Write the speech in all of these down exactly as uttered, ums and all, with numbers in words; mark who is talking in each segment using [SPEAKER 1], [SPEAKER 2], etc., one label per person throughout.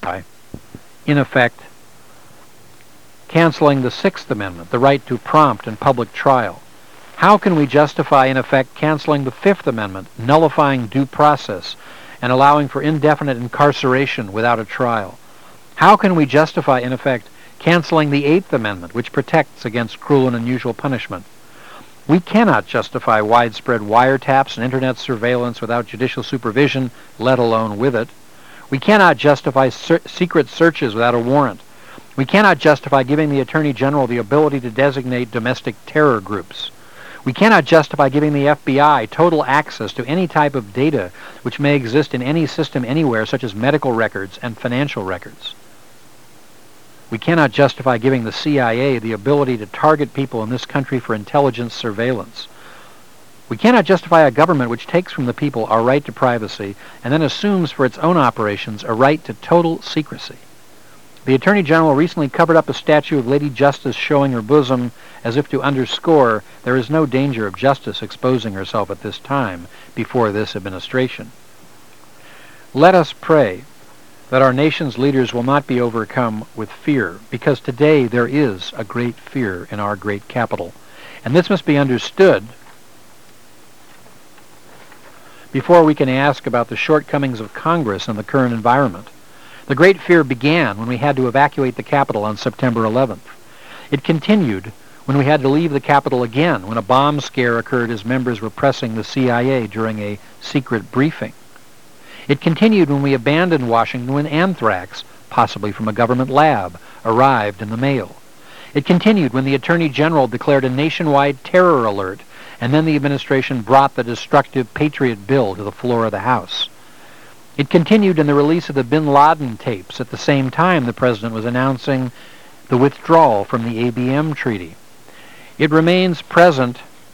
[SPEAKER 1] in effect, canceling the Sixth Amendment, the right to prompt and public trial? How can we justify, in effect, canceling the Fifth Amendment, nullifying due process, and allowing for indefinite incarceration without a trial? How can we justify, in effect, canceling the Eighth Amendment, which protects against cruel and unusual punishment? We cannot justify widespread wiretaps and internet surveillance without judicial supervision, let alone with it. We cannot justify ser- secret searches without a warrant. We cannot justify giving the Attorney General the ability to designate domestic terror groups. We cannot justify giving the F B I total access to any type of data which may exist in any system anywhere, such as medical records and financial records. We cannot justify giving the C I A the ability to target people in this country for intelligence surveillance. We cannot justify a government which takes from the people our right to privacy and then assumes for its own operations a right to total secrecy. The Attorney General recently covered up a statue of Lady Justice showing her bosom as if to underscore there is no danger of justice exposing herself at this time before this administration. Let us pray that our nation's leaders will not be overcome with fear, because today there is a great fear in our great capital. And this must be understood before we can ask about the shortcomings of Congress in the current environment. The great fear began when we had to evacuate the Capitol on September eleventh. It continued when we had to leave the Capitol again when a bomb scare occurred as members were pressing the C I A during a secret briefing. It continued when we abandoned Washington when anthrax, possibly from a government lab, arrived in the mail. It continued when the Attorney General declared a nationwide terror alert, and then the administration brought the destructive Patriot Bill to the floor of the House. It continued in the release of the bin Laden tapes at the same time the President was announcing the withdrawal from the A B M Treaty. It remains present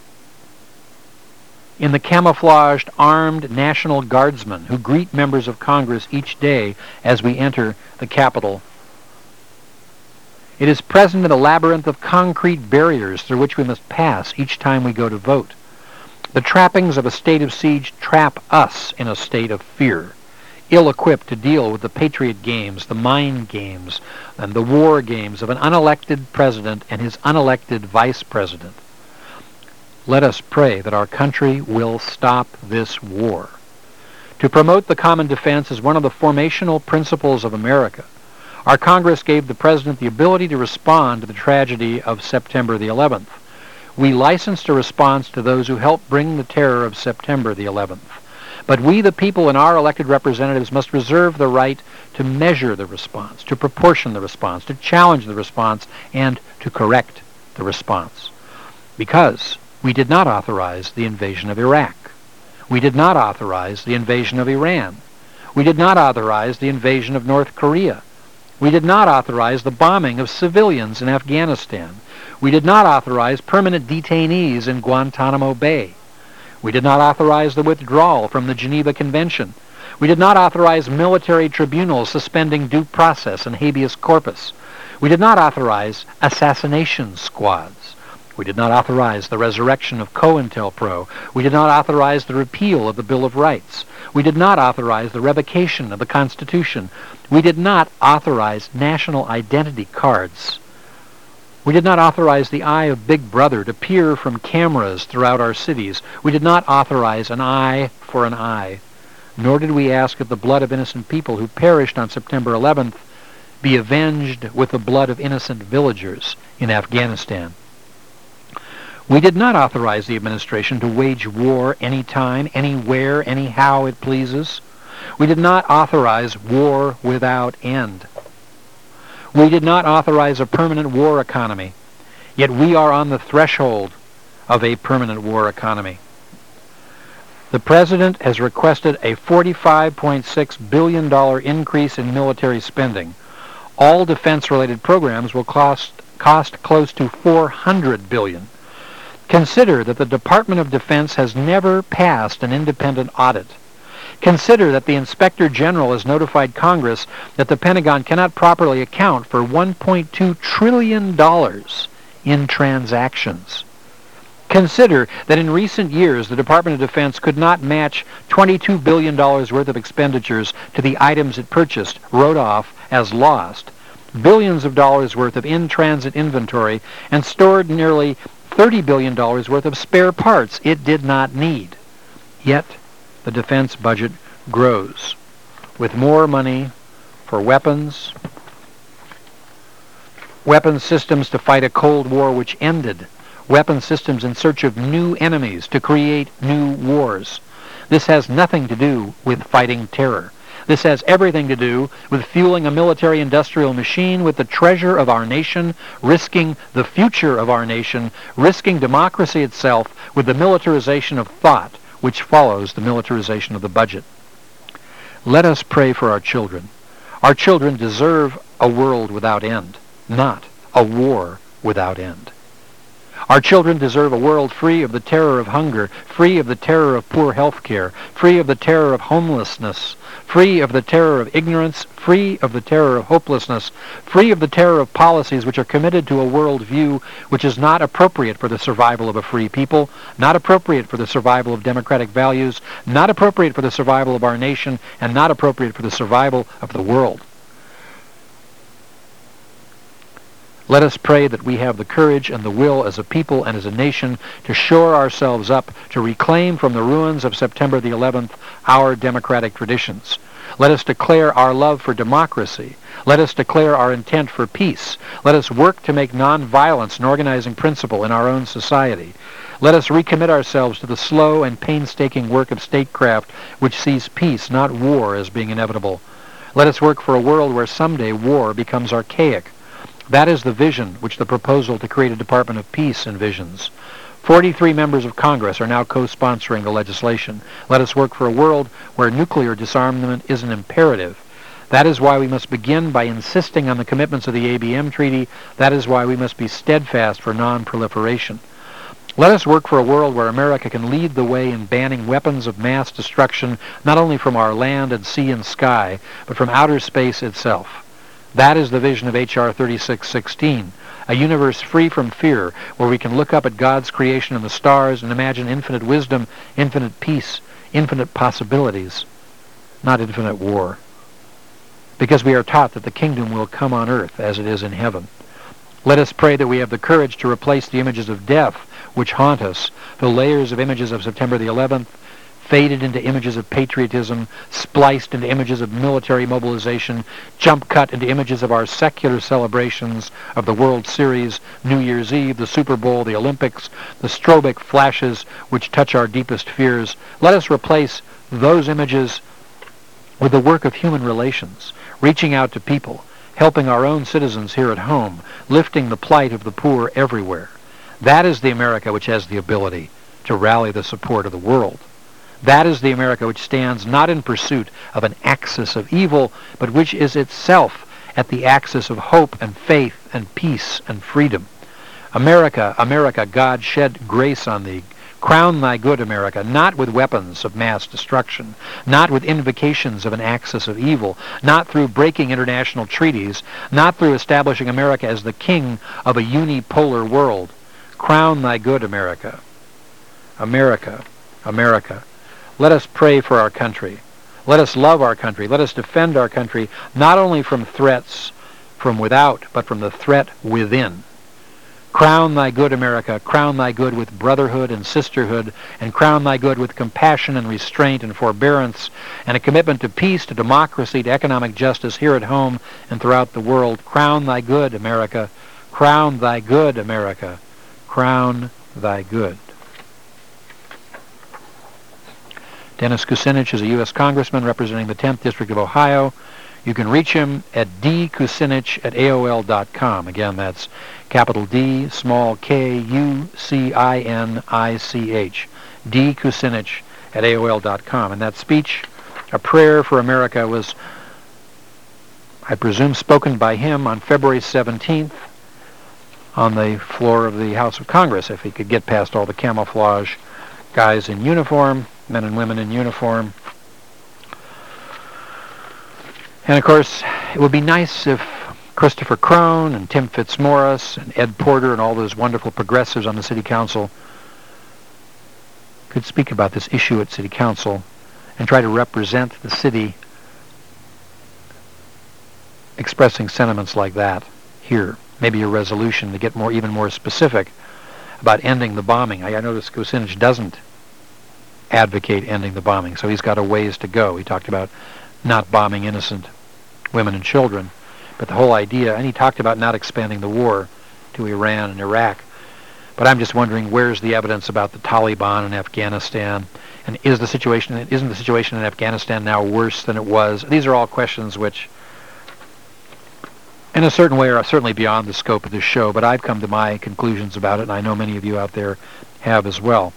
[SPEAKER 1] in the camouflaged armed National Guardsmen who greet members of Congress each day as we enter the Capitol. It is present in the labyrinth of concrete barriers through which we must pass each time we go to vote. The trappings of a state of siege trap us in a state of fear, ill-equipped to deal with the patriot games, the mind games, and the war games of an unelected president and his unelected vice president. Let us pray that our country will stop this war. To promote the common defense is one of the formational principles of America. Our Congress gave the President the ability to respond to the tragedy of September the eleventh. We licensed a response to those who helped bring the terror of September the eleventh. But we, the people, and our elected representatives must reserve the right to measure the response, to proportion the response, to challenge the response, and to correct the response. Because we did not authorize the invasion of Iraq. We did not authorize the invasion of Iran. We did not authorize the invasion of North Korea. We did not authorize the bombing of civilians in Afghanistan. We did not authorize permanent detainees in Guantanamo Bay. We did not authorize the withdrawal from the Geneva Convention. We did not authorize military tribunals suspending due process and habeas corpus. We did not authorize assassination squads. We did not authorize the resurrection of COINTELPRO. We did not authorize the repeal of the Bill of Rights. We did not authorize the revocation of the Constitution. We did not authorize national identity cards. We did not authorize the eye of Big Brother to peer from cameras throughout our cities. We did not authorize an eye for an eye. Nor did we ask that the blood of innocent people who perished on September eleventh be avenged with the blood of innocent villagers in Afghanistan. We did not authorize the administration to wage war anytime, anywhere, anyhow it pleases. We did not authorize war without end. We did not authorize a permanent war economy, yet we are on the threshold of a permanent war economy. The President has requested a forty-five point six billion dollars increase in military spending. All defense-related programs will cost, cost close to four hundred billion dollars. Consider that the Department of Defense has never passed an independent audit. Consider that the Inspector General has notified Congress that the Pentagon cannot properly account for one point two trillion dollars in transactions. Consider that in recent years the Department of Defense could not match twenty-two billion dollars worth of expenditures to the items it purchased, wrote off as lost, billions of dollars worth of in-transit inventory, and stored nearly thirty billion dollars worth of spare parts it did not need. Yet the defense budget grows, with more money for weapons, weapons systems to fight a Cold War which ended, weapon systems in search of new enemies to create new wars. This has nothing to do with fighting terror. This has everything to do with fueling a military-industrial machine with the treasure of our nation, risking the future of our nation, risking democracy itself with the militarization of thought, which follows the militarization of the budget. Let us pray for our children. Our children deserve a world without end, not a war without end. Our children deserve a world free of the terror of hunger, free of the terror of poor health care, free of the terror of homelessness, free of the terror of ignorance, free of the terror of hopelessness, free of the terror of policies which are committed to a world view which is not appropriate for the survival of a free people, not appropriate for the survival of democratic values, not appropriate for the survival of our nation, and not appropriate for the survival of the world. Let us pray that we have the courage and the will as a people and as a nation to shore ourselves up, to reclaim from the ruins of September the eleventh our democratic traditions. Let us declare our love for democracy. Let us declare our intent for peace. Let us work to make nonviolence an organizing principle in our own society. Let us recommit ourselves to the slow and painstaking work of statecraft which sees peace, not war, as being inevitable. Let us work for a world where someday war becomes archaic. That is the vision which the proposal to create a Department of Peace envisions. Forty-three members of Congress are now co-sponsoring the legislation. Let us work for a world where nuclear disarmament is an imperative. That is why we must begin by insisting on the commitments of the A B M Treaty. That is why we must be steadfast for non-proliferation. Let us work for a world where America can lead the way in banning weapons of mass destruction, not only from our land and sea and sky, but from outer space itself. That is the vision of H R thirty-six sixteen, a universe free from fear, where we can look up at God's creation and the stars and imagine infinite wisdom, infinite peace, infinite possibilities, not infinite war. Because we are taught that the kingdom will come on earth as it is in heaven. Let us pray that we have the courage to replace the images of death which haunt us, the layers of images of September the eleventh, faded into images of patriotism, spliced into images of military mobilization, jump cut into images of our secular celebrations of the World Series, New Year's Eve, the Super Bowl, the Olympics, the strobic flashes which touch our deepest fears. Let us replace those images with the work of human relations, reaching out to people, helping our own citizens here at home, lifting the plight of the poor everywhere. That is the America which has the ability to rally the support of the world. That is the America which stands not in pursuit of an axis of evil, but which is itself at the axis of hope and faith and peace and freedom. America, America, God shed grace on thee. Crown thy good, America, not with weapons of mass destruction, not with invocations of an axis of evil, not through breaking international treaties, not through establishing America as the king of a unipolar world. Crown thy good, America. America, America. Let us pray for our country. Let us love our country. Let us defend our country, not only from threats from without, but from the threat within. Crown thy good, America. Crown thy good with brotherhood and sisterhood, and crown thy good with compassion and restraint and forbearance, and a commitment to peace, to democracy, to economic justice here at home and throughout the world. Crown thy good, America. Crown thy good, America. Crown thy good. Dennis Kucinich is a U S congressman representing the tenth District of Ohio. You can reach him at d kucinich at A O L dot com. Again, that's capital D, small k, U C I N I C H. d kucinich at A O L dot com. And that speech, A Prayer for America, was, I presume, spoken by him on February seventeenth on the floor of the House of Congress, if he could get past all the camouflage guys in uniform, men and women in uniform. And of course, it would be nice if Christopher Crone and Tim Fitzmaurice and Ed Porter and all those wonderful progressives on the city council could speak about this issue at City Council and try to represent the city expressing sentiments like that here. Maybe a resolution to get more, even more specific about ending the bombing. I, I noticed Kucinich doesn't advocate ending the bombing, so he's got a ways to go. He talked about not bombing innocent women and children, but the whole idea, and he talked about not expanding the war to Iran and Iraq. But I'm just wondering, where's the evidence about the Taliban in Afghanistan? And is the situation, isn't the situation in Afghanistan now worse than it was? These are all questions which, in a certain way, are certainly beyond the scope of this show, but I've come to my conclusions about it, and I know many of you out there have as well.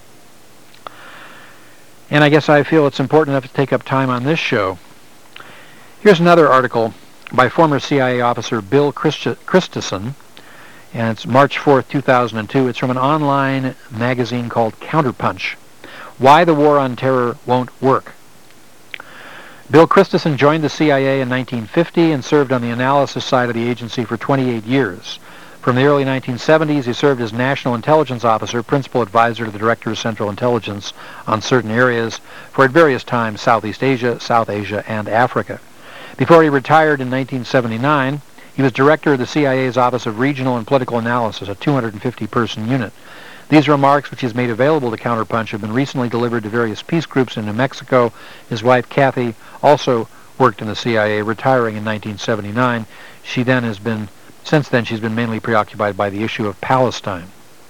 [SPEAKER 1] And I guess I feel it's important enough to take up time on this show. Here's another article by former C I A officer Bill Christensen, and it's March fourth, two thousand two. It's from an online magazine called Counterpunch. Why the War on Terror Won't Work. Bill Christensen joined the C I A in nineteen fifty and served on the analysis side of the agency for twenty-eight years. From the early nineteen seventies, he served as National Intelligence Officer, Principal Advisor to the Director of Central Intelligence on certain areas for at various times Southeast Asia, South Asia, and Africa. Before he retired in nineteen seventy-nine, he was Director of the C I A's Office of Regional and Political Analysis, a two hundred fifty person unit. These remarks, which he's made available to Counterpunch, have been recently delivered to various peace groups in New Mexico. His wife, Kathy, also worked in the C I A, retiring in nineteen seventy-nine. She then has been, since then, she's been mainly preoccupied by the issue of Palestine.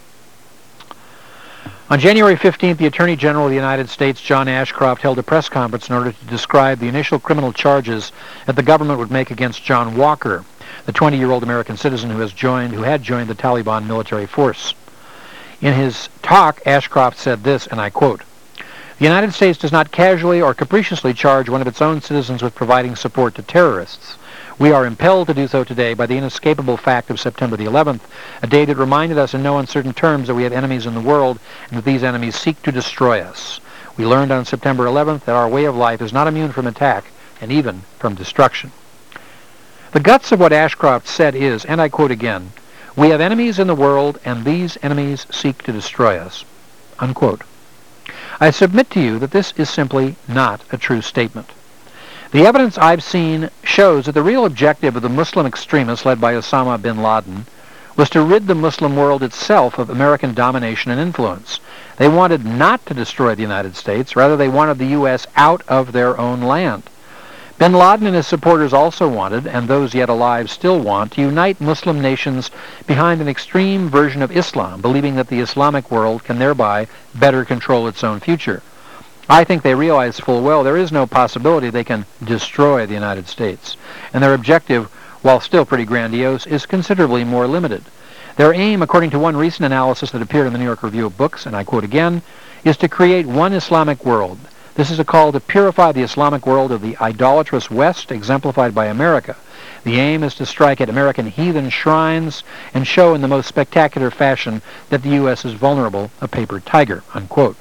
[SPEAKER 1] On January fifteenth, the Attorney General of the United States, John Ashcroft, held a press conference in order to describe the initial criminal charges that the government would make against John Walker, the twenty-year-old American citizen who has joined, who had joined the Taliban military force. In his talk, Ashcroft said this, and I quote, "The United States does not casually or capriciously charge one of its own citizens with providing support to terrorists. We are impelled to do so today by the inescapable fact of September the eleventh, a day that reminded us in no uncertain terms that we have enemies in the world and that these enemies seek to destroy us. We learned on September eleventh that our way of life is not immune from attack and even from destruction." The guts of what Ashcroft said is, and I quote again, "We have enemies in the world, and these enemies seek to destroy us." Unquote. I submit to you that this is simply not a true statement. The evidence I've seen shows that the real objective of the Muslim extremists led by Osama bin Laden was to rid the Muslim world itself of American domination and influence. They wanted not to destroy the United States, rather they wanted the U S out of their own land. Bin Laden and his supporters also wanted, and those yet alive still want, to unite Muslim nations behind an extreme version of Islam, believing that the Islamic world can thereby better control its own future. I think they realize full well there is no possibility they can destroy the United States, and their objective, while still pretty grandiose, is considerably more limited. Their aim, according to one recent analysis that appeared in the New York Review of Books, and I quote again, is to create one Islamic world. This is a call to purify the Islamic world of the idolatrous West, exemplified by America. The aim is to strike at American heathen shrines and show in the most spectacular fashion that the U S is vulnerable, a paper tiger." Unquote.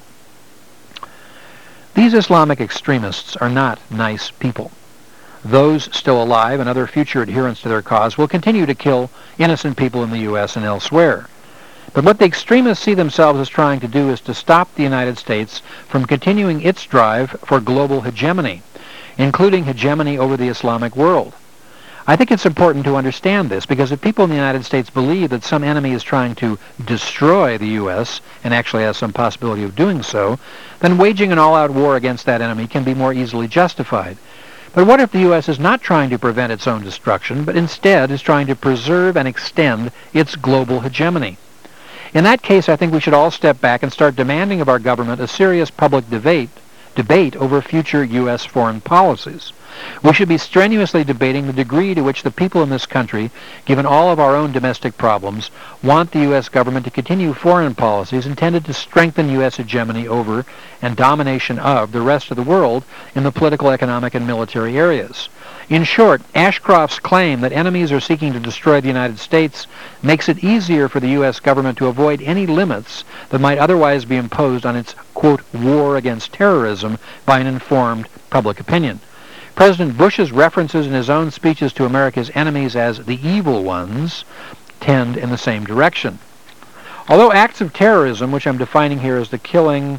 [SPEAKER 1] These Islamic extremists are not nice people. Those still alive and other future adherents to their cause will continue to kill innocent people in the U S and elsewhere. But what the extremists see themselves as trying to do is to stop the United States from continuing its drive for global hegemony, including hegemony over the Islamic world. I think it's important to understand this, because if people in the United States believe that some enemy is trying to destroy the U S, and actually has some possibility of doing so, then waging an all-out war against that enemy can be more easily justified. But what if the U S is not trying to prevent its own destruction, but instead is trying to preserve and extend its global hegemony? In that case, I think we should all step back and start demanding of our government a serious public debate, debate over future U S foreign policies. We should be strenuously debating the degree to which the people in this country, given all of our own domestic problems, want the U S government to continue foreign policies intended to strengthen U S hegemony over and domination of the rest of the world in the political, economic, and military areas. In short, Ashcroft's claim that enemies are seeking to destroy the United States makes it easier for the U S government to avoid any limits that might otherwise be imposed on its, quote, war against terrorism by an informed public opinion. President Bush's references in his own speeches to America's enemies as the evil ones tend in the same direction. Although acts of terrorism, which I'm defining here as the killing,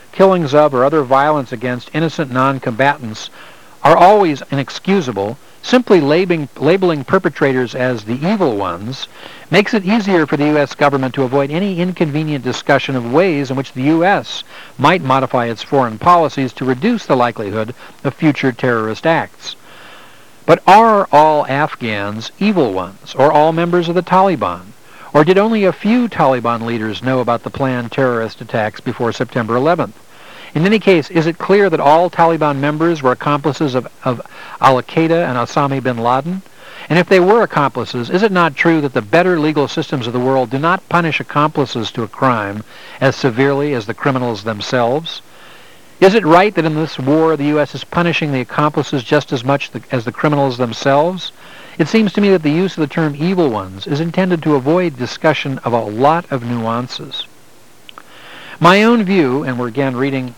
[SPEAKER 1] killings of, or other violence against innocent non-combatants are always inexcusable, simply labeling, labeling perpetrators as the evil ones makes it easier for the U S government to avoid any inconvenient discussion of ways in which the U S might modify its foreign policies to reduce the likelihood of future terrorist acts. But are all Afghans evil ones, or all members of the Taliban? Or did only a few Taliban leaders know about the planned terrorist attacks before September eleventh? In any case, is it clear that all Taliban members were accomplices of, of al-Qaeda and Osama bin Laden? And if they were accomplices, is it not true that the better legal systems of the world do not punish accomplices to a crime as severely as the criminals themselves? Is it right that in this war the U S is punishing the accomplices just as much the, as the criminals themselves? It seems to me that the use of the term evil ones is intended to avoid discussion of a lot of nuances. My own view, and we're again reading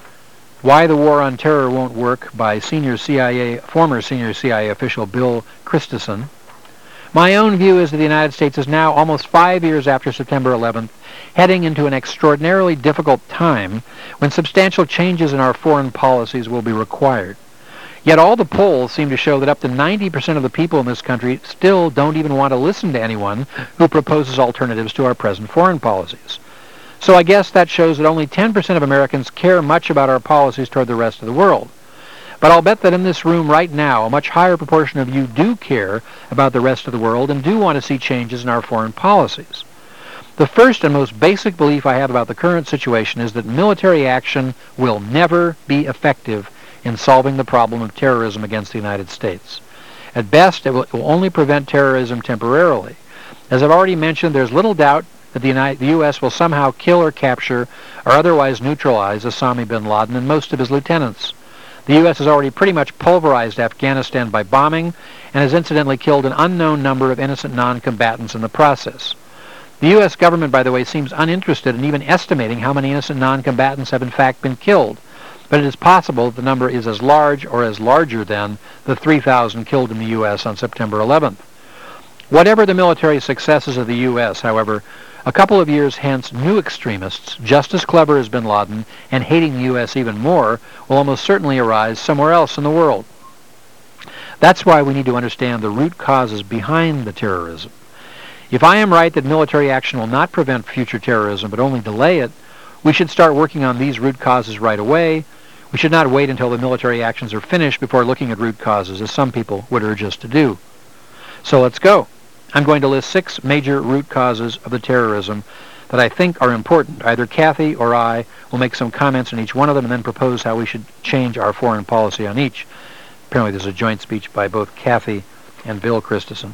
[SPEAKER 1] Why the War on Terror Won't Work by senior C I A, former senior C I A official Bill Christensen. My own view is that the United States is now, almost five years after September eleventh, heading into an extraordinarily difficult time when substantial changes in our foreign policies will be required. Yet all the polls seem to show that up to ninety percent of the people in this country still don't even want to listen to anyone who proposes alternatives to our present foreign policies. So I guess that shows that only ten percent of Americans care much about our policies toward the rest of the world. But I'll bet that in this room right now, a much higher proportion of you do care about the rest of the world and do want to see changes in our foreign policies. The first and most basic belief I have about the current situation is that military action will never be effective in solving the problem of terrorism against the United States. At best, it will, it will only prevent terrorism temporarily. As I've already mentioned, there's little doubt that the, United, the U S will somehow kill or capture or otherwise neutralize Osama bin Laden and most of his lieutenants. The U S has already pretty much pulverized Afghanistan by bombing and has incidentally killed an unknown number of innocent non-combatants in the process. The U S government, by the way, seems uninterested in even estimating how many innocent non-combatants have in fact been killed, but it is possible that the number is as large or as larger than the three thousand killed in the U S on September eleventh. Whatever the military successes of the U S, however, a couple of years hence, new extremists, just as clever as bin Laden and hating the U S even more, will almost certainly arise somewhere else in the world. That's why we need to understand the root causes behind the terrorism. If I am right that military action will not prevent future terrorism but only delay it, we should start working on these root causes right away. We should not wait until the military actions are finished before looking at root causes, as some people would urge us to do. So let's go. I'm going to list six major root causes of the terrorism that I think are important. Either Kathy or I will make some comments on each one of them and then propose how we should change our foreign policy on each. Apparently there's a joint speech by both Kathy and Bill Christensen.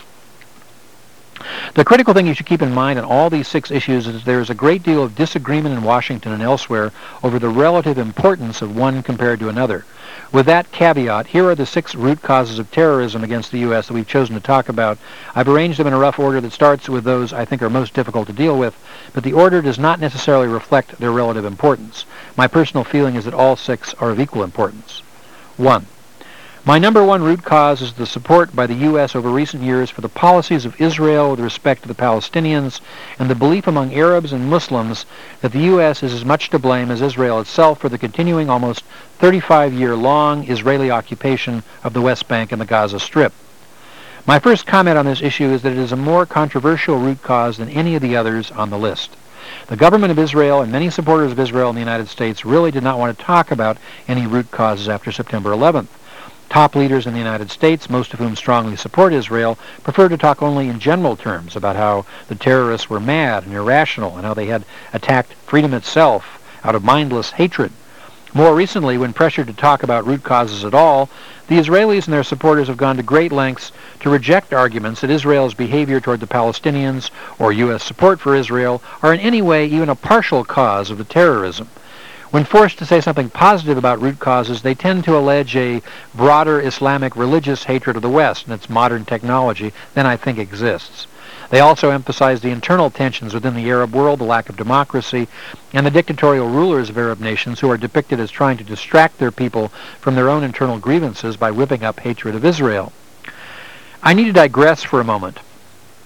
[SPEAKER 1] The critical thing you should keep in mind on all these six issues is there is a great deal of disagreement in Washington and elsewhere over the relative importance of one compared to another. With that caveat, here are the six root causes of terrorism against the U S that we've chosen to talk about. I've arranged them in a rough order that starts with those I think are most difficult to deal with, but the order does not necessarily reflect their relative importance. My personal feeling is that all six are of equal importance. One. My number one root cause is the support by the U S over recent years for the policies of Israel with respect to the Palestinians and the belief among Arabs and Muslims that the U S is as much to blame as Israel itself for the continuing almost thirty-five-year-long Israeli occupation of the West Bank and the Gaza Strip. My first comment on this issue is that it is a more controversial root cause than any of the others on the list. The government of Israel and many supporters of Israel in the United States really did not want to talk about any root causes after September eleventh. Top leaders in the United States, most of whom strongly support Israel, prefer to talk only in general terms about how the terrorists were mad and irrational and how they had attacked freedom itself out of mindless hatred. More recently, when pressured to talk about root causes at all, the Israelis and their supporters have gone to great lengths to reject arguments that Israel's behavior toward the Palestinians or U S support for Israel are in any way even a partial cause of the terrorism. When forced to say something positive about root causes, they tend to allege a broader Islamic religious hatred of the West and its modern technology than I think exists. They also emphasize the internal tensions within the Arab world, the lack of democracy, and the dictatorial rulers of Arab nations who are depicted as trying to distract their people from their own internal grievances by whipping up hatred of Israel. I need to digress for a moment.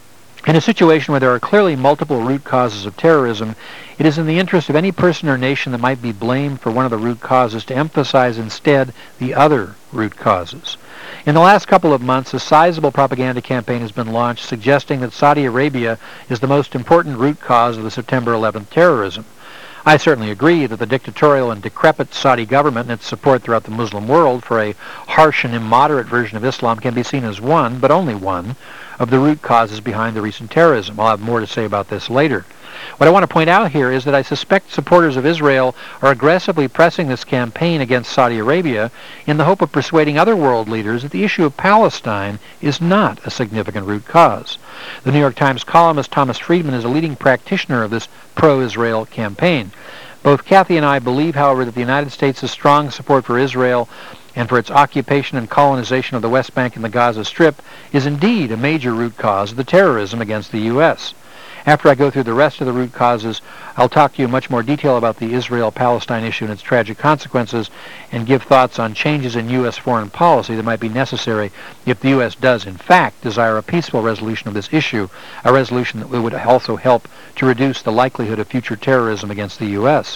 [SPEAKER 1] In a situation where there are clearly multiple root causes of terrorism, it is in the interest of any person or nation that might be blamed for one of the root causes to emphasize instead the other root causes. In the last couple of months, a sizable propaganda campaign has been launched suggesting that Saudi Arabia is the most important root cause of the September eleventh terrorism. I certainly agree that the dictatorial and decrepit Saudi government and its support throughout the Muslim world for a harsh and immoderate version of Islam can be seen as one, but only one, of the root causes behind the recent terrorism. I'll have more to say about this later. What I want to point out here is that I suspect supporters of Israel are aggressively pressing this campaign against Saudi Arabia in the hope of persuading other world leaders that the issue of Palestine is not a significant root cause. The New York Times columnist Thomas Friedman is a leading practitioner of this pro-Israel campaign. Both Kathy and I believe, however, that the United States' strong support for Israel and for its occupation and colonization of the West Bank and the Gaza Strip is indeed a major root cause of the terrorism against the U S After I go through the rest of the root causes, I'll talk to you in much more detail about the Israel-Palestine issue and its tragic consequences, and give thoughts on changes in U S foreign policy that might be necessary if the U S does, in fact, desire a peaceful resolution of this issue, a resolution that would also help to reduce the likelihood of future terrorism against the U S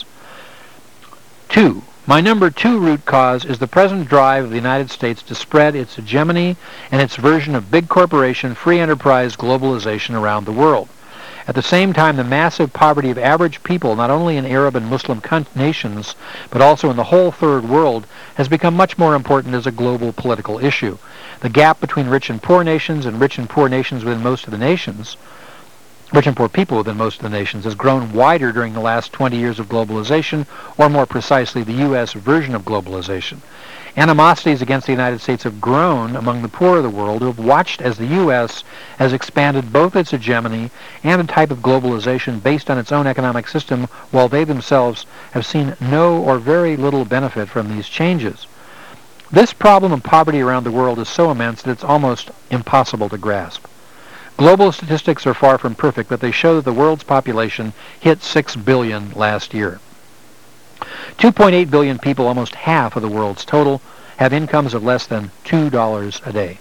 [SPEAKER 1] Two, my number two root cause is the present drive of the United States to spread its hegemony and its version of big corporation, free enterprise globalization around the world. At the same time, the massive poverty of average people, not only in Arab and Muslim nations, but also in the whole third world, has become much more important as a global political issue. The gap between rich and poor nations and rich and poor nations within most of the nations, rich and poor people within most of the nations, has grown wider during the last twenty years of globalization, or more precisely, the U S version of globalization. Animosities against the United States have grown among the poor of the world, who have watched as the U S has expanded both its hegemony and a type of globalization based on its own economic system, while they themselves have seen no or very little benefit from these changes. This problem of poverty around the world is so immense that it's almost impossible to grasp. Global statistics are far from perfect, but they show that the world's population hit six billion last year. two point eight billion people, almost half of the world's total, have incomes of less than two dollars a day.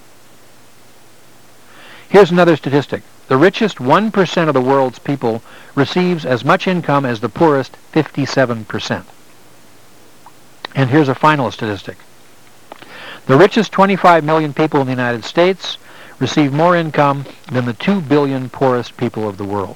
[SPEAKER 1] Here's another statistic. The richest one percent of the world's people receives as much income as the poorest fifty-seven percent. And here's a final statistic. The richest twenty-five million people in the United States receive more income than the two billion poorest people of the world,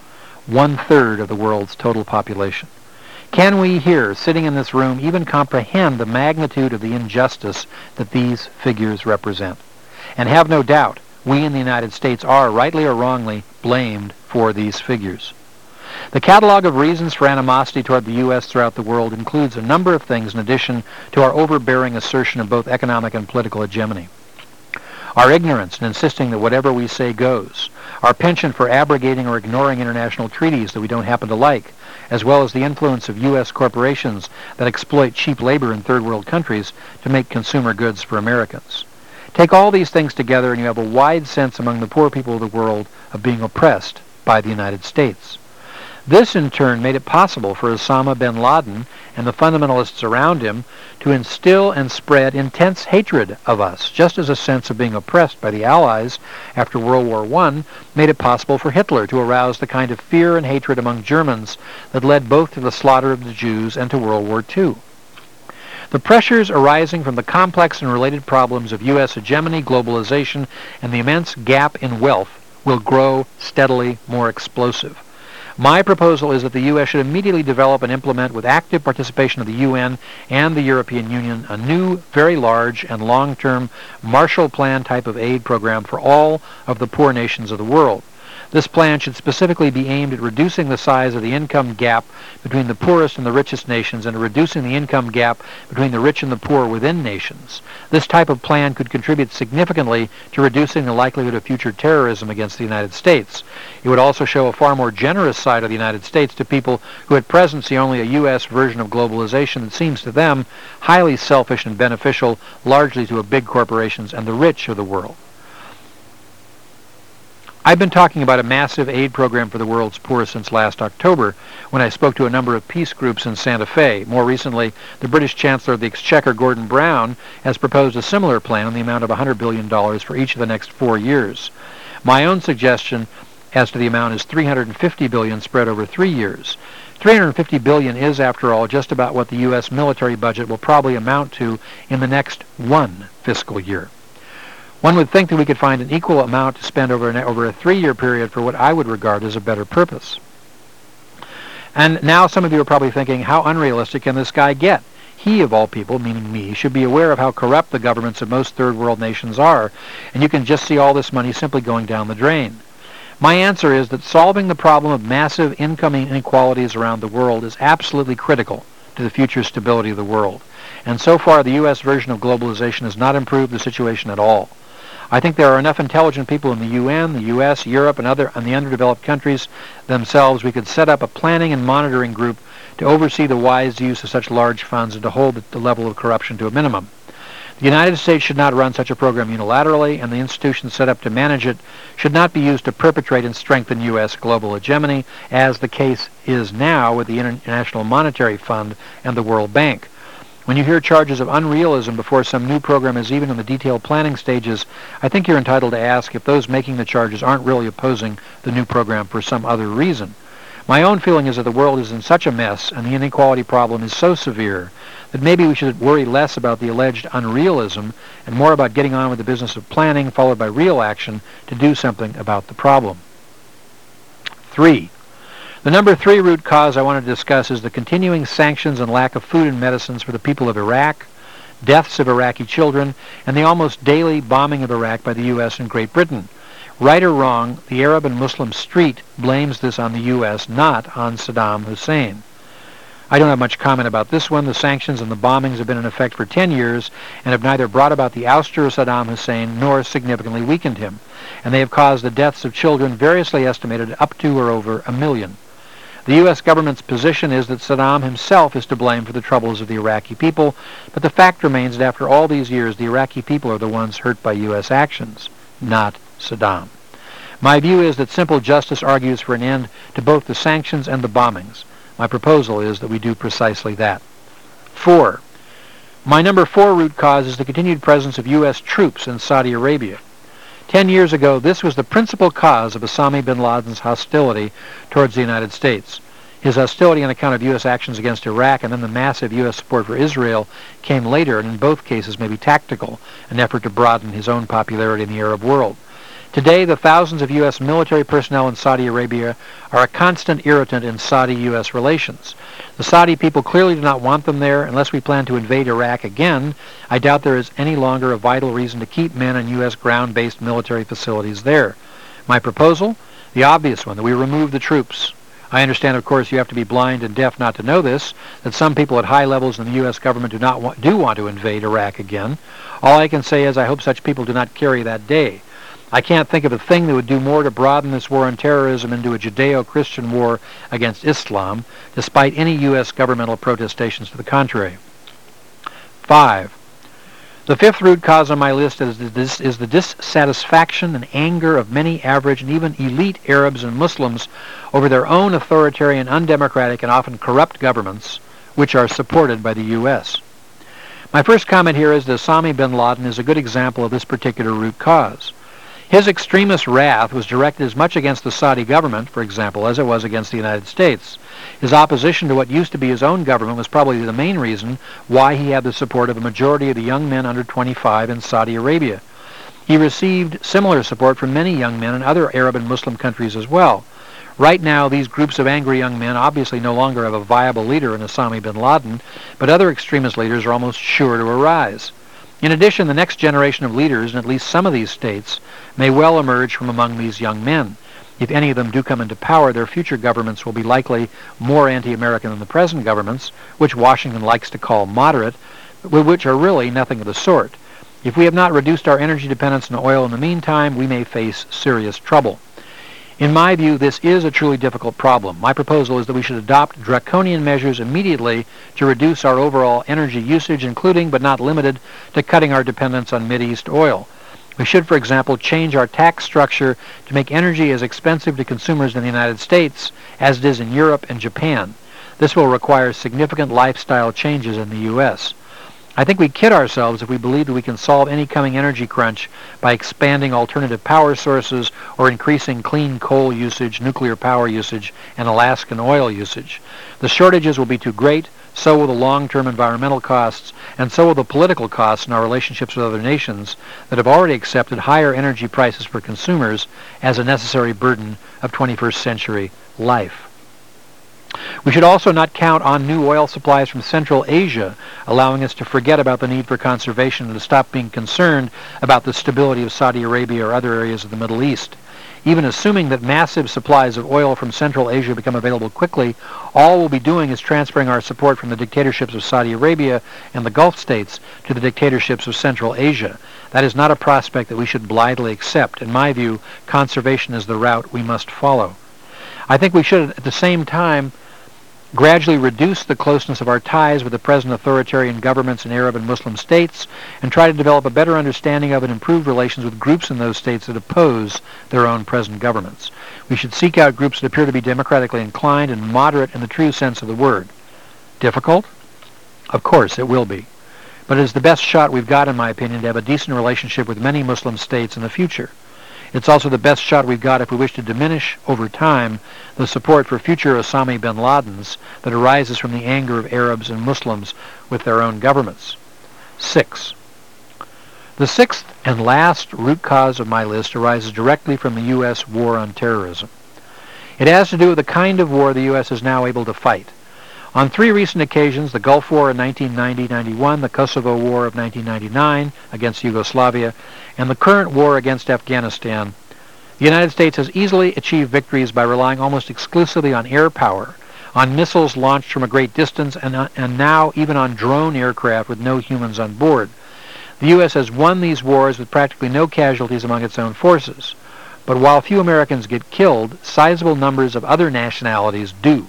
[SPEAKER 1] one-third of the world's total population. Can we here, sitting in this room, even comprehend the magnitude of the injustice that these figures represent? And have no doubt, we in the United States are, rightly or wrongly, blamed for these figures. The catalog of reasons for animosity toward the U S throughout the world includes a number of things in addition to our overbearing assertion of both economic and political hegemony. Our ignorance in insisting that whatever we say goes, our penchant for abrogating or ignoring international treaties that we don't happen to like, as well as the influence of U S corporations that exploit cheap labor in third world countries to make consumer goods for Americans. Take all these things together and you have a wide sense among the poor people of the world of being oppressed by the United States. This, in turn, made it possible for Osama bin Laden and the fundamentalists around him to instill and spread intense hatred of us, just as a sense of being oppressed by the Allies after World War One made it possible for Hitler to arouse the kind of fear and hatred among Germans that led both to the slaughter of the Jews and to World War Two. The pressures arising from the complex and related problems of U S hegemony, globalization, and the immense gap in wealth will grow steadily more explosive. My proposal is that the U S should immediately develop and implement, with active participation of the U N and the European Union, a new, very large and long-term Marshall Plan type of aid program for all of the poor nations of the world. This plan should specifically be aimed at reducing the size of the income gap between the poorest and the richest nations, and at reducing the income gap between the rich and the poor within nations. This type of plan could contribute significantly to reducing the likelihood of future terrorism against the United States. It would also show a far more generous side of the United States to people who at present see only a U S version of globalization that seems to them highly selfish and beneficial, largely to big corporations and the rich of the world. I've been talking about a massive aid program for the world's poor since last October, when I spoke to a number of peace groups in Santa Fe. More recently, the British Chancellor of the Exchequer, Gordon Brown, has proposed a similar plan on the amount of one hundred billion dollars for each of the next four years. My own suggestion as to the amount is three hundred fifty billion dollars spread over three years. three hundred fifty billion dollars is, after all, just about what the U S military budget will probably amount to in the next one fiscal year. One would think that we could find an equal amount to spend over, an, over a three-year period for what I would regard as a better purpose. And now some of you are probably thinking, how unrealistic can this guy get? He, of all people, meaning me, should be aware of how corrupt the governments of most third world nations are, and you can just see all this money simply going down the drain. My answer is that solving the problem of massive income inequalities around the world is absolutely critical to the future stability of the world. And so far, the U S version of globalization has not improved the situation at all. I think there are enough intelligent people in the U N, the U S, Europe, and other and the underdeveloped countries themselves. We could set up a planning and monitoring group to oversee the wise use of such large funds and to hold the level of corruption to a minimum. The United States should not run such a program unilaterally, and the institutions set up to manage it should not be used to perpetrate and strengthen U S global hegemony, as the case is now with the International Monetary Fund and the World Bank. When you hear charges of unrealism before some new program is even in the detailed planning stages, I think you're entitled to ask if those making the charges aren't really opposing the new program for some other reason. My own feeling is that the world is in such a mess and the inequality problem is so severe that maybe we should worry less about the alleged unrealism and more about getting on with the business of planning, followed by real action to do something about the problem. Three. The number three root cause I want to discuss is the continuing sanctions and lack of food and medicines for the people of Iraq, deaths of Iraqi children, and the almost daily bombing of Iraq by the U S and Great Britain. Right or wrong, the Arab and Muslim street blames this on the U S, not on Saddam Hussein. I don't have much comment about this one. The sanctions and the bombings have been in effect for ten years and have neither brought about the ouster of Saddam Hussein nor significantly weakened him. And they have caused the deaths of children variously estimated up to or over a million. The U S government's position is that Saddam himself is to blame for the troubles of the Iraqi people, but the fact remains that after all these years, the Iraqi people are the ones hurt by U S actions, not Saddam. My view is that simple justice argues for an end to both the sanctions and the bombings. My proposal is that we do precisely that. Four. My number four root cause is the continued presence of U S troops in Saudi Arabia. Ten years ago, this was the principal cause of Osama bin Laden's hostility towards the United States. His hostility on account of U S actions against Iraq and then the massive U S support for Israel came later, and in both cases may be tactical, an effort to broaden his own popularity in the Arab world. Today, the thousands of U S military personnel in Saudi Arabia are a constant irritant in Saudi-U S relations. The Saudi people clearly do not want them there. Unless we plan to invade Iraq again, I doubt there is any longer a vital reason to keep men in U S ground-based military facilities there. My proposal? The obvious one, that we remove the troops. I understand, of course, you have to be blind and deaf not to know this, that some people at high levels in the U S government do not want, do want to invade Iraq again. All I can say is I hope such people do not carry that day. I can't think of a thing that would do more to broaden this war on terrorism into a Judeo-Christian war against Islam, despite any U S governmental protestations to the contrary. Five. The fifth root cause on my list is the, dis- is the dissatisfaction and anger of many average and even elite Arabs and Muslims over their own authoritarian, undemocratic, and often corrupt governments, which are supported by the U S. My first comment here is that Osama bin Laden is a good example of this particular root cause. His extremist wrath was directed as much against the Saudi government, for example, as it was against the United States. His opposition to what used to be his own government was probably the main reason why he had the support of a majority of the young men under twenty-five in Saudi Arabia. He received similar support from many young men in other Arab and Muslim countries as well. Right now, these groups of angry young men obviously no longer have a viable leader in Osama bin Laden, but other extremist leaders are almost sure to arise. In addition, the next generation of leaders in at least some of these states may well emerge from among these young men. If any of them do come into power, their future governments will be likely more anti-American than the present governments, which Washington likes to call moderate, but which are really nothing of the sort. If we have not reduced our energy dependence on oil in the meantime, we may face serious trouble. In my view, this is a truly difficult problem. My proposal is that we should adopt draconian measures immediately to reduce our overall energy usage, including but not limited to cutting our dependence on Mideast oil. We should, for example, change our tax structure to make energy as expensive to consumers in the United States as it is in Europe and Japan. This will require significant lifestyle changes in the U S. I think we kid ourselves if we believe that we can solve any coming energy crunch by expanding alternative power sources or increasing clean coal usage, nuclear power usage, and Alaskan oil usage. The shortages will be too great, so will the long-term environmental costs, and so will the political costs in our relationships with other nations that have already accepted higher energy prices for consumers as a necessary burden of twenty-first century life. We should also not count on new oil supplies from Central Asia, allowing us to forget about the need for conservation and to stop being concerned about the stability of Saudi Arabia or other areas of the Middle East. Even assuming that massive supplies of oil from Central Asia become available quickly, all we'll be doing is transferring our support from the dictatorships of Saudi Arabia and the Gulf states to the dictatorships of Central Asia. That is not a prospect that we should blithely accept. In my view, conservation is the route we must follow. I think we should, at the same time, gradually reduce the closeness of our ties with the present authoritarian governments in Arab and Muslim states and try to develop a better understanding of and improve relations with groups in those states that oppose their own present governments. We should seek out groups that appear to be democratically inclined and moderate in the true sense of the word. Difficult? Of course, it will be. But it is the best shot we've got, in my opinion, to have a decent relationship with many Muslim states in the future. It's also the best shot we've got if we wish to diminish, over time, the support for future Osama bin Ladens that arises from the anger of Arabs and Muslims with their own governments. Six. The sixth and last root cause of my list arises directly from the U S war on terrorism. It has to do with the kind of war the U S is now able to fight. On three recent occasions, the Gulf War in nineteen ninety to ninety-one, the Kosovo War of nineteen ninety-nine against Yugoslavia, and the current war against Afghanistan, the United States has easily achieved victories by relying almost exclusively on air power, on missiles launched from a great distance, and, uh, and now even on drone aircraft with no humans on board. The U S has won these wars with practically no casualties among its own forces. But while few Americans get killed, sizable numbers of other nationalities do.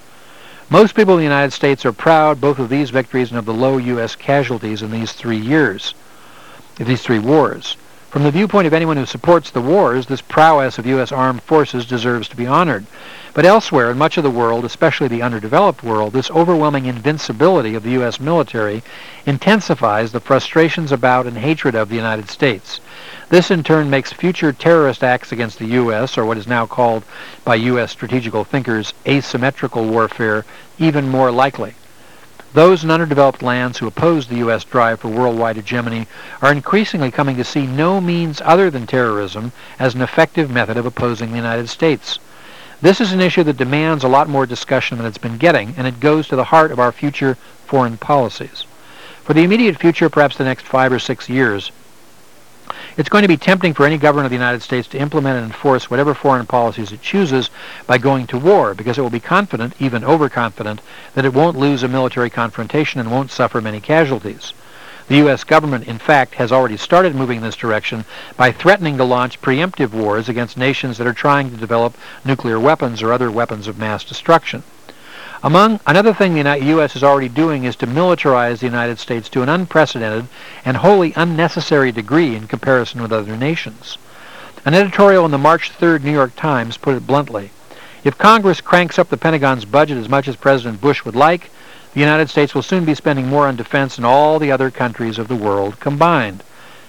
[SPEAKER 1] Most people in the United States are proud both of these victories and of the low U S casualties in these three years, these three wars. From the viewpoint of anyone who supports the wars, this prowess of U S armed forces deserves to be honored. But elsewhere, in much of the world, especially the underdeveloped world, this overwhelming invincibility of the U S military intensifies the frustrations about and hatred of the United States. This in turn makes future terrorist acts against the U S, or what is now called by U S strategical thinkers asymmetrical warfare, even more likely. Those in underdeveloped lands who oppose the U S drive for worldwide hegemony are increasingly coming to see no means other than terrorism as an effective method of opposing the United States. This is an issue that demands a lot more discussion than it's been getting, and it goes to the heart of our future foreign policies. For the immediate future, perhaps the next five or six years, it's going to be tempting for any government of the United States to implement and enforce whatever foreign policies it chooses by going to war, because it will be confident, even overconfident, that it won't lose a military confrontation and won't suffer many casualties. The U S government, in fact, has already started moving in this direction by threatening to launch preemptive wars against nations that are trying to develop nuclear weapons or other weapons of mass destruction. Among another thing the U S is already doing is to militarize the United States to an unprecedented and wholly unnecessary degree in comparison with other nations. An editorial in the March third New York Times put it bluntly: if Congress cranks up the Pentagon's budget as much as President Bush would like, the United States will soon be spending more on defense than all the other countries of the world combined.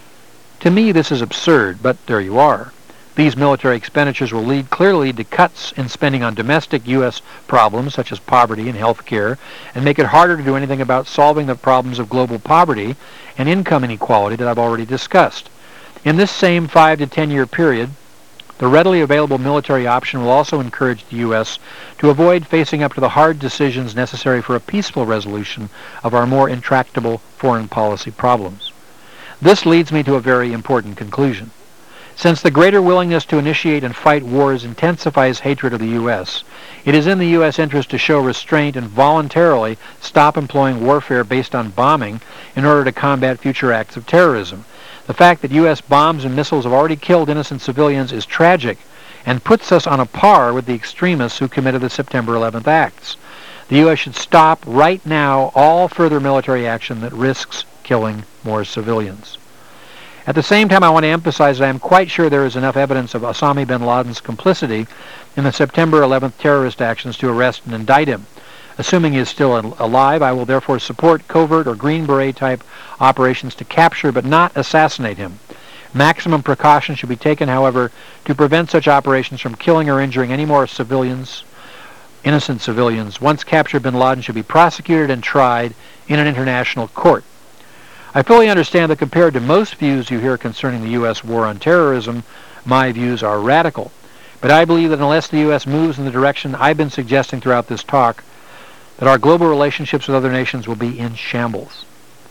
[SPEAKER 1] To me, this is absurd, but there you are. These military expenditures will lead clearly to cuts in spending on domestic U S problems such as poverty and health care, and make it harder to do anything about solving the problems of global poverty and income inequality that I've already discussed. In this same five to ten year period, the readily available military option will also encourage the U S to avoid facing up to the hard decisions necessary for a peaceful resolution of our more intractable foreign policy problems. This leads me to a very important conclusion. Since the greater willingness to initiate and fight wars intensifies hatred of the U S, it is in the U S interest to show restraint and voluntarily stop employing warfare based on bombing in order to combat future acts of terrorism. The fact that U S bombs and missiles have already killed innocent civilians is tragic and puts us on a par with the extremists who committed the September eleventh acts. The U S should stop right now all further military action that risks killing more civilians. At the same time, I want to emphasize that I am quite sure there is enough evidence of Osama bin Laden's complicity in the September eleventh terrorist actions to arrest and indict him. Assuming he is still al- alive, I will therefore support covert or Green Beret-type operations to capture but not assassinate him. Maximum precaution should be taken, however, to prevent such operations from killing or injuring any more civilians, innocent civilians. Once captured, bin Laden should be prosecuted and tried in an international court. I fully understand that compared to most views you hear concerning the U S war on terrorism, my views are radical. But I believe that unless the U S moves in the direction I've been suggesting throughout this talk, that our global relationships with other nations will be in shambles.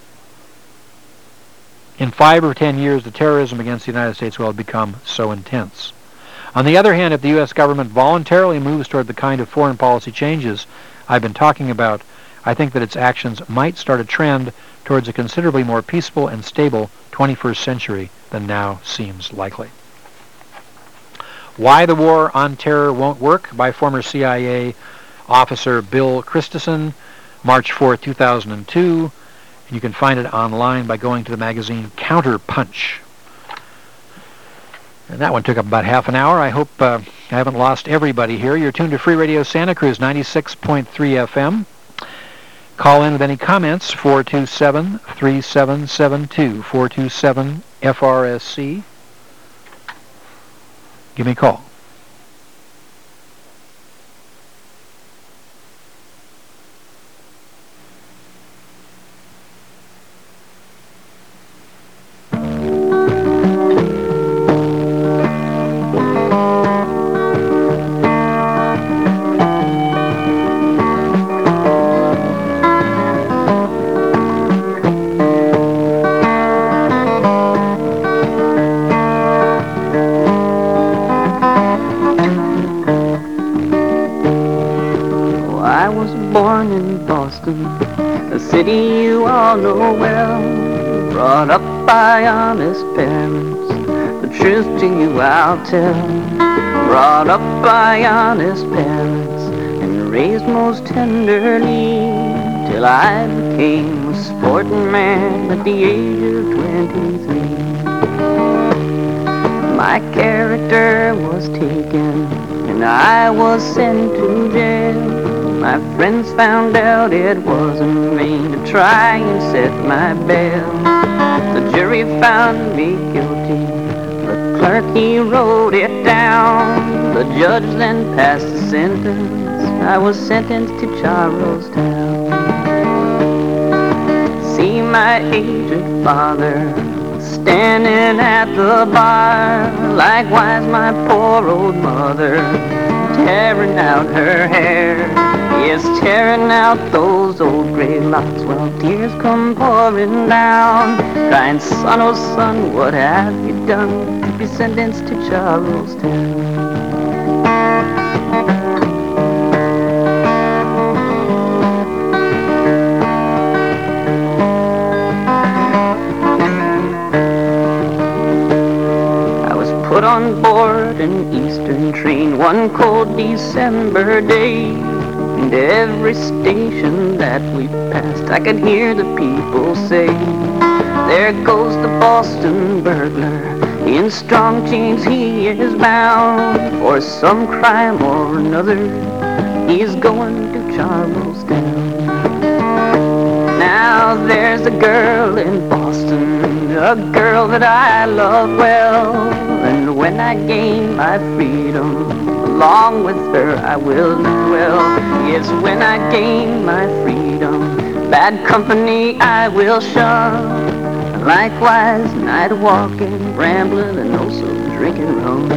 [SPEAKER 1] In five or ten years, the terrorism against the United States will have become so intense. On the other hand, if the U S government voluntarily moves toward the kind of foreign policy changes I've been talking about, I think that its actions might start a trend towards a considerably more peaceful and stable twenty-first century than now seems likely. Why the War on Terror Won't Work, by former C I A officer Bill Christensen, March fourth, two thousand two. And you can find it online by going to the magazine Counterpunch. And that one took up about half an hour. I hope uh, I haven't lost everybody here. You're tuned to Free Radio Santa Cruz, ninety-six point three F M. Call in with any comments, four two seven, three seven seven two, four two seven F R S C. Give me a call.
[SPEAKER 2] City you all know well, brought up by honest parents, the truth to you I'll tell. Brought up by honest parents, and raised most tenderly, till I became a sporting man at the age of twenty-three. My character was taken, and I was sent to jail. My friends found out it wasn't vain to try and set my bail. The jury found me guilty. The clerk, he wrote it down. The judge then passed the sentence. I was sentenced to Charlestown. See my aged father standing at the bar. Likewise my poor old mother, tearing out her hair. Yes, tearing out those old gray locks while tears come pouring down, crying, son, oh son, what have you done to be sentenced to Charlestown? I was put on board an Eastern train one cold December day. And every station that we passed, I could hear the people say, there goes the Boston burglar, in strong chains he is bound, for some crime or another, he's going to Charlestown. Now there's a girl in Boston, a girl that I love well, and when I gain my freedom, along with her I will do well. Yes, when I gain my freedom, bad company I will shun. Likewise, night walking, rambling, and also drinking rum.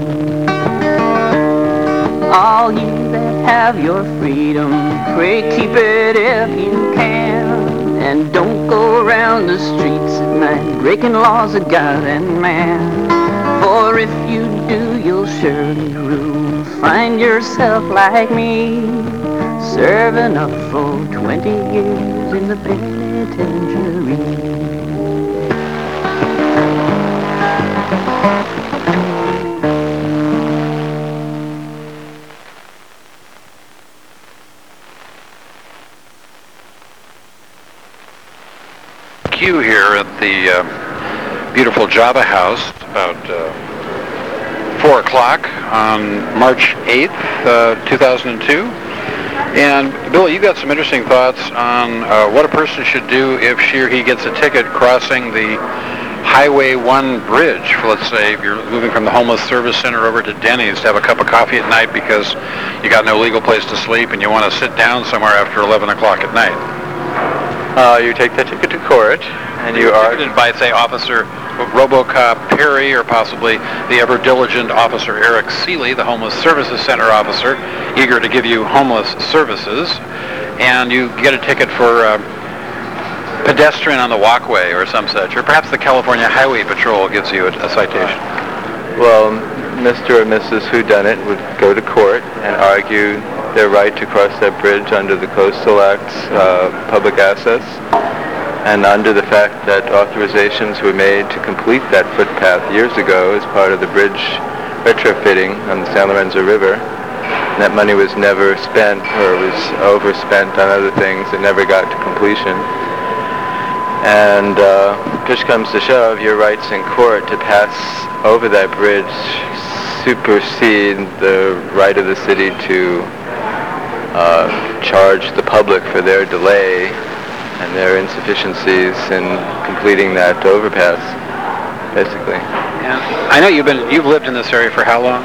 [SPEAKER 2] All you that have your freedom, pray keep it if you can, and don't go around the streets at night breaking laws of God and man. For if you do, you'll surely rue, find yourself like me, serving up for twenty years in the penitentiary.
[SPEAKER 3] Q here at the uh, beautiful Java House, about uh, four o'clock on March eighth, uh, two thousand two. And Bill, you got some interesting thoughts on uh, what a person should do if she or he gets a ticket crossing the Highway one bridge. For, let's say, if you're moving from the homeless service center over to Denny's to have a cup of coffee at night because you got no legal place to sleep and you want to sit down somewhere after eleven o'clock at night.
[SPEAKER 4] Uh, you take the ticket to court, and you are
[SPEAKER 3] ticketed by, say, Officer RoboCop Perry, or possibly the ever-diligent Officer Eric Seeley, the Homeless Services Center officer, eager to give you homeless services, and you get a ticket for uh, pedestrian on the walkway or some such, or perhaps the California Highway Patrol gives you a, a citation.
[SPEAKER 4] Well, Mister or Missus Whodunit would go to court and argue their right to cross that bridge under the Coastal Act's uh, public assets, and under the fact that authorizations were made to complete that footpath years ago as part of the bridge retrofitting on the San Lorenzo River. And that money was never spent, or was overspent on other things. It never got to completion. And uh, push comes to shove, your rights in court to pass over that bridge supersede the right of the city to uh, charge the public for their delay and their insufficiencies in completing that overpass, basically.
[SPEAKER 3] And I know you've been you've lived in this area for how long?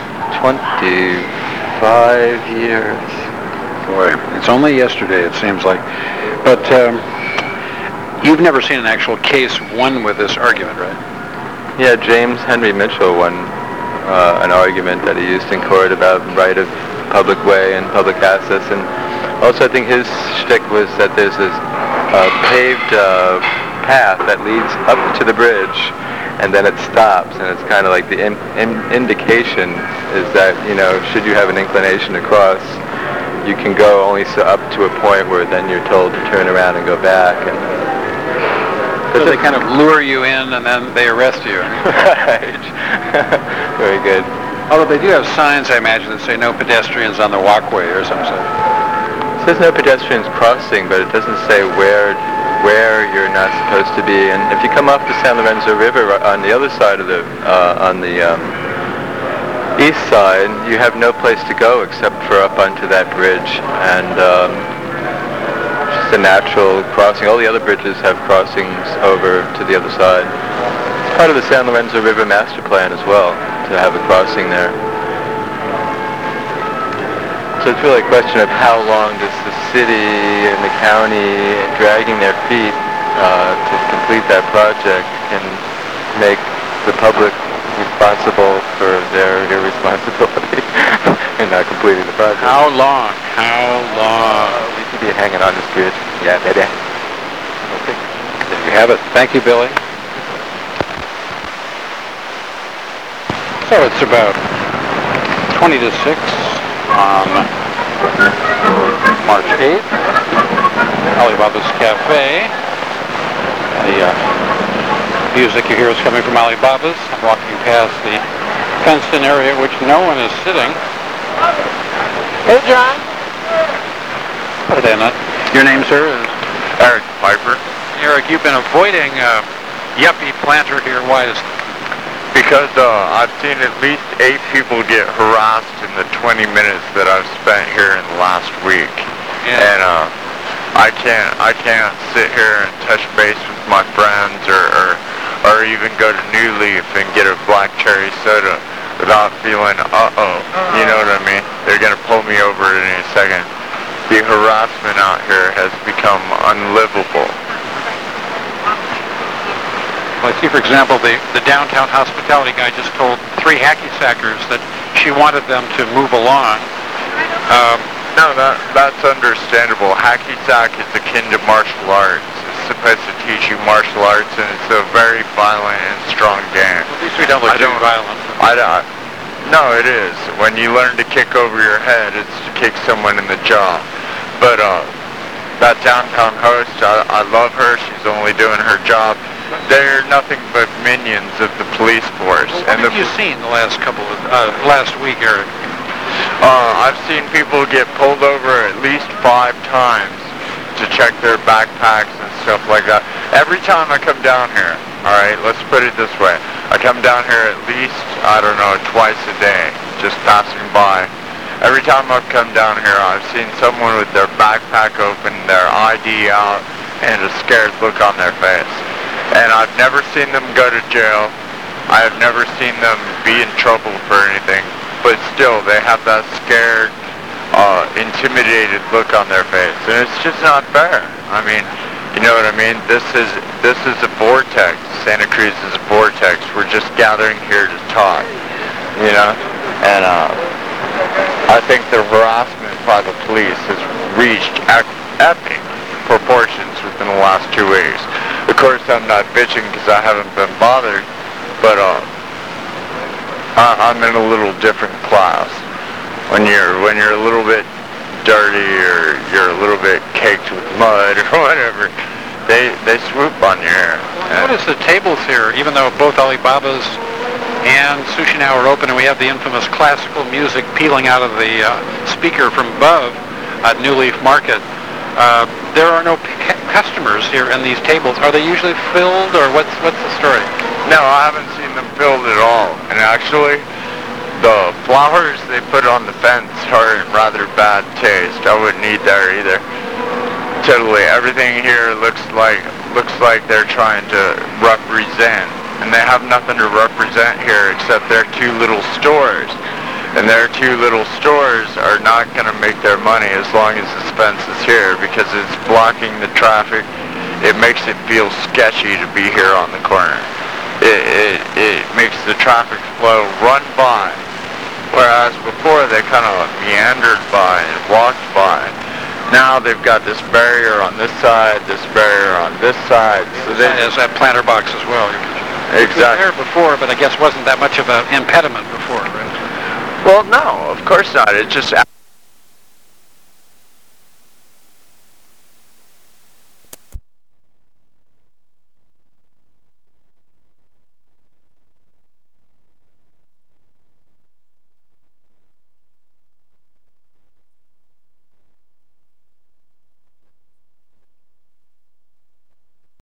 [SPEAKER 4] Twenty-five years.
[SPEAKER 3] Boy, it's only yesterday, it seems like. But um, you've never seen an actual case won with this argument, right?
[SPEAKER 4] Yeah, James Henry Mitchell won uh, an argument that he used in court about right of public way and public access, and also I think his shtick was that there's this uh, paved uh, path that leads up to the bridge, and then it stops, and it's kind of like the in, in indication is that, you know, should you have an inclination to cross, you can go only so up to a point where then you're told to turn around and go back. And
[SPEAKER 3] so they kind of lure you in and then they arrest you.
[SPEAKER 4] Right. Very good.
[SPEAKER 3] Although they do have signs, I imagine, that say no pedestrians on the walkway or something.
[SPEAKER 4] It says no pedestrians crossing, but it doesn't say where where you're not supposed to be. And if you come off the San Lorenzo River on the other side of the uh, on the um, east side, you have no place to go except for up onto that bridge, and um, just a natural crossing. All the other bridges have crossings over to the other side. It's part of the San Lorenzo River master plan as well, to have a crossing there. So it's really a question of how long does the city and the county dragging their feet uh, to complete that project can make the public responsible for their irresponsibility in not completing the project.
[SPEAKER 3] How long? How long?
[SPEAKER 4] Uh, we could be hanging on this bridge. Yeah, baby. Okay.
[SPEAKER 3] There you have it. Thank you, Billy. So it's about twenty to six on March eighth. Alibaba's Cafe. The uh, music you hear is coming from Alibaba's. I'm walking past the fenced-in area at which no one is sitting. Hey, John. How are they not? Your name, sir, is?
[SPEAKER 5] Eric Piper.
[SPEAKER 3] Eric, you've been avoiding uh, yuppie planter here. Why is that?
[SPEAKER 5] Because uh, I've seen at least eight people get harassed in the twenty minutes that I've spent here in the last week,
[SPEAKER 3] Yeah.
[SPEAKER 5] and uh, I can't I can't sit here and touch base with my friends, or, or or even go to New Leaf and get a black cherry soda without feeling uh-oh. You know what I mean? They're gonna pull me over in a second. The harassment out here has become unlivable.
[SPEAKER 3] Well, I see, for example, the, the downtown hospitality guy just told three hacky sackers that she wanted them to move along. Um,
[SPEAKER 5] no, that, that's understandable. Hacky sack is akin to martial arts. It's supposed to teach you martial arts, and it's a very violent and strong game.
[SPEAKER 3] at least we don't look
[SPEAKER 5] I
[SPEAKER 3] too
[SPEAKER 5] don't-
[SPEAKER 3] violent.
[SPEAKER 5] I don't. No, it is. When you learn to kick over your head, it's to kick someone in the jaw. But uh, that downtown host, I, I love her. She's only doing her job. They're nothing but minions of the police force.
[SPEAKER 3] Well, what
[SPEAKER 5] and
[SPEAKER 3] have
[SPEAKER 5] the,
[SPEAKER 3] you seen the last couple of, uh, last week, Eric?
[SPEAKER 5] uh, I've seen people get pulled over at least five times to check their backpacks and stuff like that. Every time I come down here, all right, let's put it this way. I come down here at least, I don't know, twice a day, just passing by. Every time I've come down here, I've seen someone with their backpack open, their I D out, and a scared look on their face. And I've never seen them go to jail. I have never seen them be in trouble for anything. But still, they have that scared, uh, intimidated look on their face. And it's just not fair. I mean, you know what I mean? This is this is a vortex. Santa Cruz is a vortex. We're just gathering here to talk, you know? And uh, I think the harassment by the police has reached epic proportions within the last two weeks. Of course, I'm not bitching because I haven't been bothered, but uh, I, I'm in a little different class. When you're when you're a little bit dirty or you're a little bit caked with mud or whatever, they they swoop on you.
[SPEAKER 3] Well, notice the tables here, even though both Alibaba's and Sushi Now are open, and we have the infamous classical music peeling out of the uh, speaker from above at New Leaf Market. Uh, there are no p- customers here in these tables. Are they usually filled, or what's what's the story?
[SPEAKER 5] No, I haven't seen them filled at all. And actually, the flowers they put on the fence are in rather bad taste. I wouldn't eat there either. Totally, everything here looks like looks like they're trying to represent, and they have nothing to represent here except their two little stores. And their two little stores are not going to make their money as long as this fence is here because it's blocking the traffic. It makes it feel sketchy to be here on the corner. It, it, it makes the traffic flow run by, whereas before they kind of meandered by and walked by. Now they've got this barrier on this side, this barrier on this side.
[SPEAKER 3] So there's that planter box as well.
[SPEAKER 5] Exactly.
[SPEAKER 3] It was there before, but I guess wasn't that much of an impediment before, right?
[SPEAKER 5] Well, no, of course not. It just